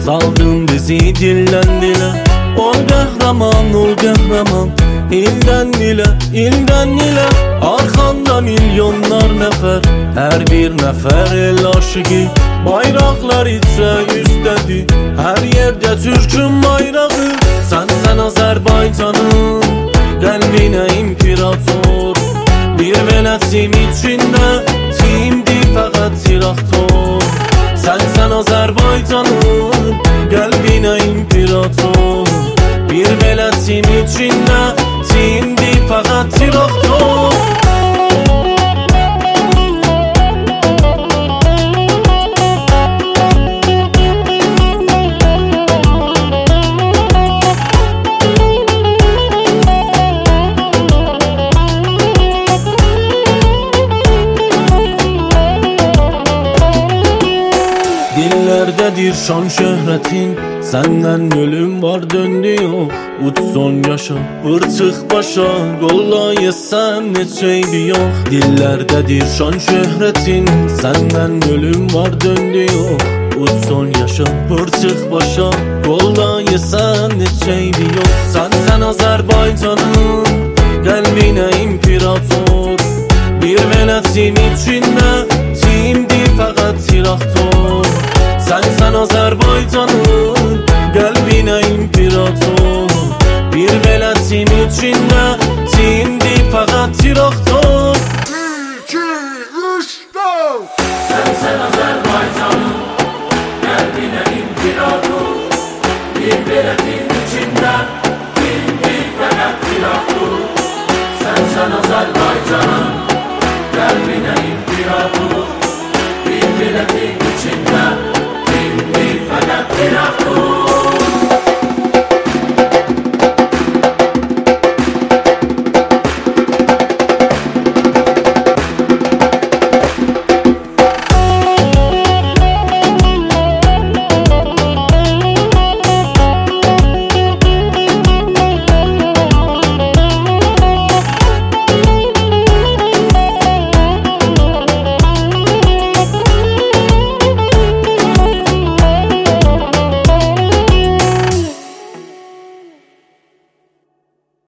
Saldın bizi dilden dile. Ol qəhrəman, ol qəhrəman, ildən ilə, ildən ilə. Arkanda milyonlar nəfər, hər bir nəfər el aşıqı. Bayraqlar içə üstədi, hər yerdə Türkün bayrağı. Sən Azərbaycanın qəlbinə imperator. Bir mələsim içində timdi fəqət traktor. Sən Azərbaycanın qəlbinə imperator. Bir mələsim içində timdi fəqət traktor. Dillerdədir şan şöhrətin, səndən ölüm var döndü yox. Uç son yaşa, vır çıx başa, qollayəsən neçə eybi yox. Dillerdədir şan şöhrətin, səndən ölüm var döndü yox. Uç son yaşa, vır çıx başa, qollayəsən neçə eybi yox. Sən Azərbaycanın qəlbinə